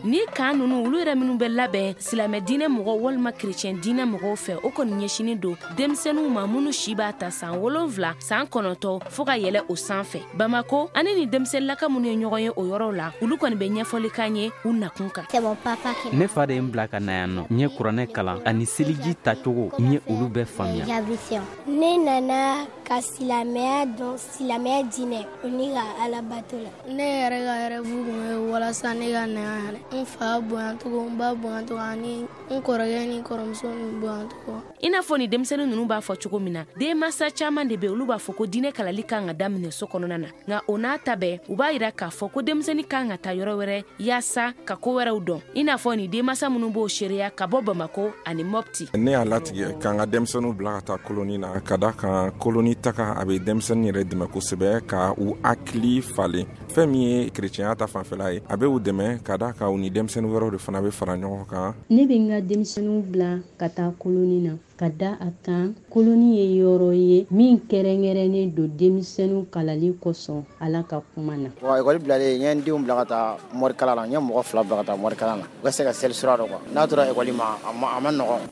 ni kan nunu ulu yɛrɛ minnu bɛ labɛn silamɛ diinɛ mɔgɔ walima chrétien diinɛ mɔgɔw fɛ o kɔni ɲɛsinin don denmisɛnninw ma minnu si b'a ta san 7 san 9 fo ka yɛlɛ o sanfɛ. Bamako ani ni denmisɛnninlaka minnu ye ɲɔgɔn ye o yɔrɔw la olu kɔni bɛ ɲɛfɔli kan ye u nakun kan. Ne fa de ye n bila ka na yan nɔ. N ye kuranɛ kalan ani seliji tacogo n ye olu bɛɛ faamuya. Ne nana ka silamɛya dɔn silamɛya diinɛ o ni ka alabato la. Ne yɛrɛ ka rêve kun ye walasa ne ka na yan n fa bonyancogo n ba bonyancogo ani n kɔrɔkɛ ni kɔrɔmuso ni bonyancogo. I n'a fɔ ni denmisɛnnin ninnu b'a fɔ cogo min na denmansa caman de bɛ olu b'a fɔ ko diinɛ kalali kan ka daminɛ so kɔnɔna na nka o n'a ta bɛɛ u b'a yira k'a fɔ ko denmisɛnnin kan ka taa yɔrɔ wɛrɛ yaasa ka ko wɛrɛw dɔn i n'a fɔ ni denmansa minnu b'o seereya ka bɔ Bamako ani Mopti. Ne y'a latigɛ k'an ka denmisɛnninw bila ka taa koloni na ka da kan koloni taga a bɛ denmisɛnnin yɛrɛ dɛmɛ kosɛbɛ ka u hakili falen fɛn min ye chrétienya ta fanfɛla ye a bɛ u dɛmɛ ka da kan u ni denmisɛnnin wɛrɛw de fana bɛ fara ɲɔgɔn kan. Ne bɛ n ka denmisɛnninw bila ka taa koloni na ka da a kan koloni ye yɔrɔ ye min kɛrɛnkɛrɛnnen don denmisɛnninw kalali kosɔn Ala ka kuma na. Wa école bilalen n ye n denw bila ka taa morikala la n ye mɔgɔ 2 bila ka taa morikala la u ka se ka seli sira dɔ quoi n'a tora école ma a ma nɔgɔn.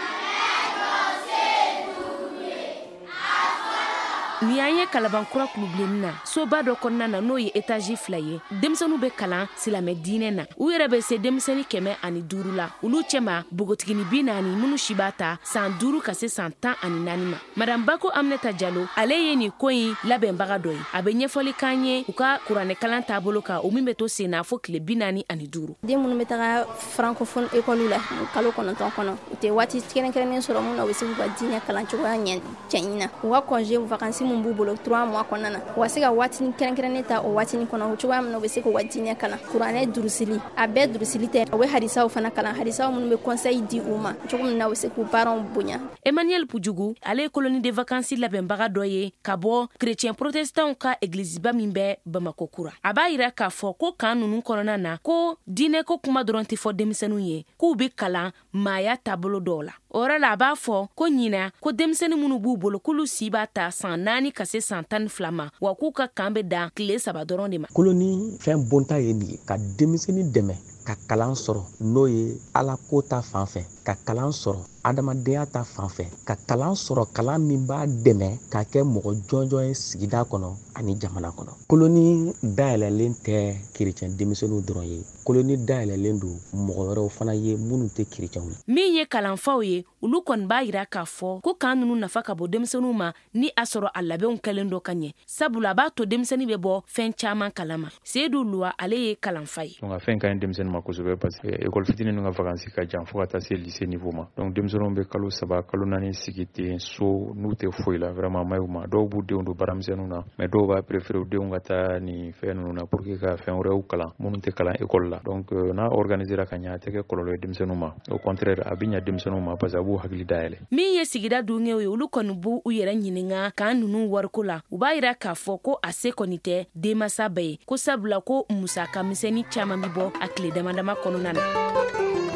Ni an ye Kalabankura kulubilenni na soba dɔ kɔnɔna na n'o ye étage 2 ye denmisɛnninw bɛ kalan silamɛ diinɛ na u yɛrɛ bɛ se denmisɛnnin 150 la olu cɛma bogotigini 40 minnu si b'a ta san 5 ka se san 14 ma. Madame Bako Aminata Diallo ale ye ni ko in labɛnbaga dɔ ye a bɛ ɲɛfɔli kan ye u ka kuranɛ kalan taabolo kan o min bɛ to sen na fo tile 45. Den minnu bɛ taga francophone école la kalo 9 kɔnɔ u tɛ waati kɛrɛnkɛrɛnnen sɔrɔ mun na u bɛ se k'u ka diinɛ kalan cogoya ɲɛɲini na u ka congé vacances mun b'u bolo 3 mois kɔnɔna na u ka se ka waati kɛrɛnkɛrɛnnen ta o waati kɔnɔ cogoya min na u bɛ se k'u ka diinɛ kalan kuranɛ durusili a bɛɛ durusili tɛ u bɛ hadisaw fana kalan hadisaw minnu bɛ conseil di u ma cogo min na u bɛ se k'u parents bonya. Emmanuel Pujugu ale ye colonie de vacances labɛnbaga dɔ ye ka bɔ chrétien protestant ka église ba min bɛ Bamako kura a b'a yira k'a fɔ ko kan ninnu kɔnɔna na ko diinɛ ko kuma dɔrɔn tɛ fɔ denmisɛnninw ye k'u bɛ kalan maaya taabolo dɔw la o yɔrɔ la a b'a fɔ ko ɲina ko denmisɛnnin minnu b'u bolo k'olu si b'a ta san 4 ka se san 12 ma wa k'u ka kan bɛ dan tile 3 dɔrɔn de ma. Koloni fɛn bonta ye nin ye ka denmisɛnnin dɛmɛ ka kalan sɔrɔ n'o ye Ala ko ta fanfɛ ka kalan sɔrɔ adamadenya ta fanfɛ ka kalan sɔrɔ kalan min b'a dɛmɛ ka kɛ mɔgɔ jɔnjɔn ye sigida kɔnɔ ani jamana kɔnɔ. Koloni dayɛlɛlen tɛ chrétien denmisɛnninw dɔrɔn ye koloni dayɛlɛlen don mɔgɔ wɛrɛw fana ye minnu tɛ chrétienw ye. Min ye kalanfaw ye olu kɔni b'a yira k'a fɔ ko kan ninnu nafa ka bɔ denmisɛnninw ma ni a sɔrɔ a labɛnw kɛlen dɔ ka ɲɛ sabula a b'a to denmisɛnnin bɛ bɔ fɛn caman kalama. Seydou Luwa ale ye kalanfa ye. Donc a fɛn ka ɲi denmisɛnnin ma kosɛbɛ parce que école fitinin ninnu ka vacances ka jan fo ka taa se lycée niveau ma. Donc denmisɛnninw bɛ kalo 3 kalo 4 sigi ten so n'u tɛ foyi la vraiment mayi u ma dɔw b'u denw don baaramisɛnninw na mais dɔw b'a préférer u denw ka taa ni fɛn ninnu na pour que ka fɛn wɛrɛw kalan minnu tɛ kalan école la. Donc n'a organisera ka ɲɛ a tɛ kɛ kɔlɔlɔ ye denmisɛnninw ma au contraire a bɛ ɲɛ denmisɛnninw ma parce que a b'u hakili dayɛlɛ. Min ye sigida dunŋɛw ye olu kɔni b'u yɛrɛ ɲininka kan ninnu wariko la u b'a yira k'a fɔ ko a se kɔni tɛ denmansa bɛɛ ye ko sabula ko musaka misɛnnin caman bɛ bɔ a tile damadama kɔnɔna na.